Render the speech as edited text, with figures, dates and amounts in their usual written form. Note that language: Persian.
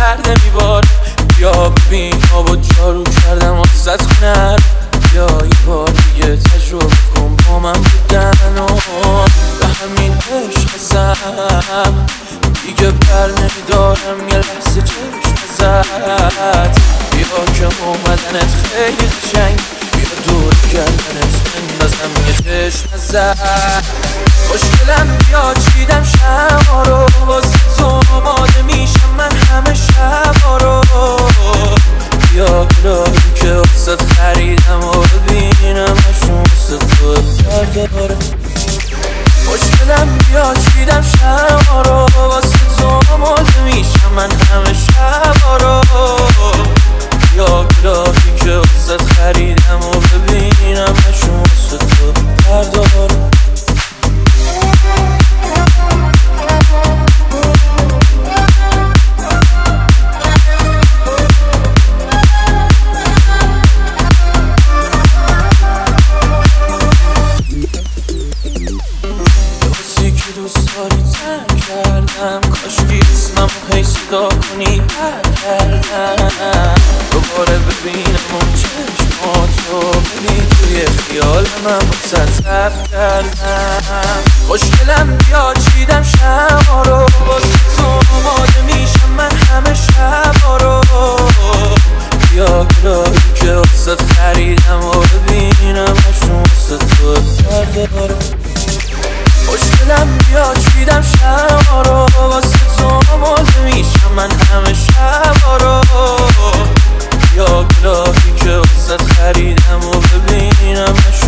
گرده میبار. بیا ببین آبا جارو کردم واسه خونه. بیا یه بار دیگه تجربه کن با من بودن و به همین عشق ازم دیگه بر نمیدارم یه لحظه چشم ازت. بیا که اومدنت خیلی قشنگ، بیا دور کردنت بندازم یه چشم ازت. خوشگلم بیا چیدم شما رو واسه تو آماده میشم من همه شبا رو. بیا گلایی که واسه خریدم و ببینم هشون واسه تو برداره. خوشگلم بیا چیدم شما رو واسه تو آماده میشم من همه شبا رو. بیا گلایی که واسه خریدم و ببینم هشون واسه تو برداره. کاشکی اسمم رو هی صدا کنی کردم دوباره ببینم اون چشماتو ببین توی خیال من بسر صرف کردم. خوشگلم بیا چیدم شما رو واسه تو آماده میشم من همه شبا رو. بیا گلایی که واسه خریدم و ببینم هشون واسه تو برداره. خوشگلم بیا چیدم شما رو واسه تو آماده میشم من همه شبا رو. بیا گلایی که واسه خریدم و ببینم